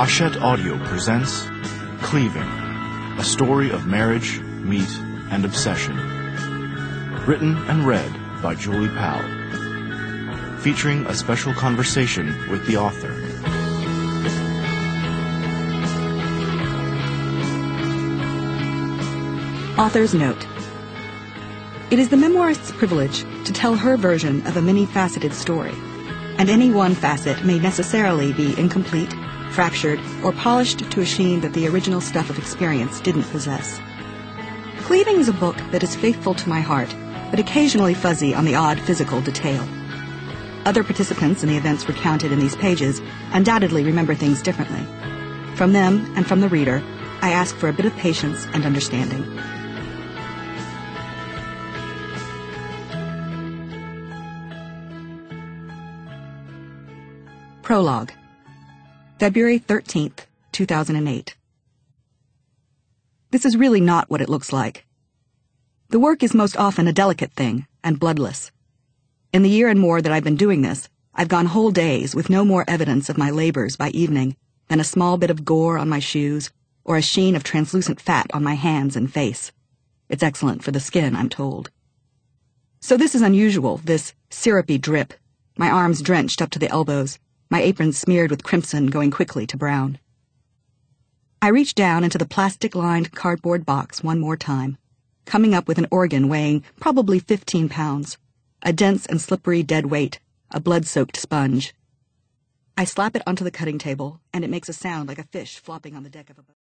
Hachette Audio presents Cleaving, a story of marriage, meat, and obsession. Written and read by Julie Powell. Featuring a special conversation with the author. Author's note. It is the memoirist's privilege to tell her version of a many-faceted story, and any one facet may necessarily be incomplete, fractured, or polished to a sheen that the original stuff of experience didn't possess. Cleaving is a book that is faithful to my heart, but occasionally fuzzy on the odd physical detail. Other participants in the events recounted in these pages undoubtedly remember things differently. From them and from the reader, I ask for a bit of patience and understanding. Prologue. February 13th, 2008. This is really not what it looks like. The work is most often a delicate thing and bloodless. In the year and more that I've been doing this, I've gone whole days with no more evidence of my labors by evening than a small bit of gore on my shoes or a sheen of translucent fat on my hands and face. It's excellent for the skin, I'm told. So this is unusual, this syrupy drip, my arms drenched up to the elbows, my apron smeared with crimson going quickly to brown. I reach down into the plastic-lined cardboard box one more time, coming up with an organ weighing probably 15 pounds, a dense and slippery dead weight, a blood-soaked sponge. I slap it onto the cutting table, and it makes a sound like a fish flopping on the deck of a boat.